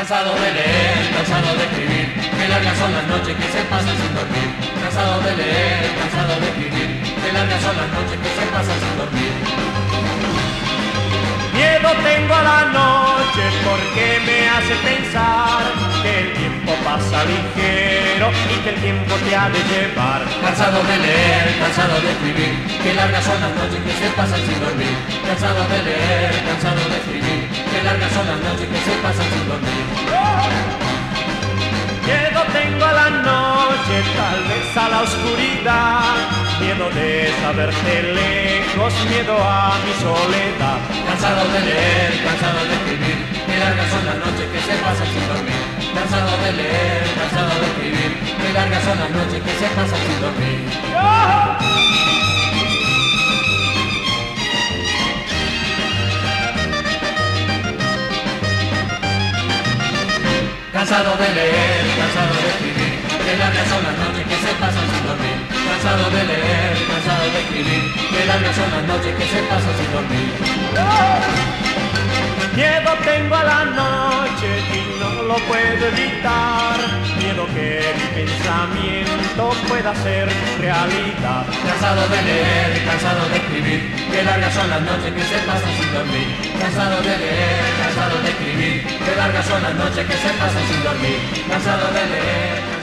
Cansado de leer, cansado de escribir, qué largas son las noches que se pasan sin dormir. Cansado de leer, cansado de escribir, qué largas son las noches que se pasan sin dormir. Miedo tengo a la noche porque me hace pensar que el tiempo pasa ligero y que el tiempo te ha de llevar. Cansado de leer, cansado de escribir, qué largas son las noches que se pasan sin dormir. Cansado de leer, cansado de escribir, qué largas son las noches que se pasan sin dormir. Miedo tengo a la noche, tal vez a la oscuridad, miedo de saberte lejos, miedo a mi soledad. Cansado de leer, cansado de escribir, qué largas son las noches que se pasan sin dormir. Cansado de leer, cansado de escribir, qué largas son las noches que se pasan sin dormir. Cansado de leer, cansado de escribir, qué largas son las noches que se pasan sin dormir. Cansado de leer, cansado de escribir, qué largas son las noches que se pasan sin dormir. Miedo tengo a la noche y no lo puedo evitar, miedo que mi pensamiento pueda ser realidad. Cansado de leer, cansado de escribir, qué largas son las noches que se pasan sin dormir. Cansado de leer, cansado de escribir, qué largas son las noches que se pasan sin dormir. Cansado de leer.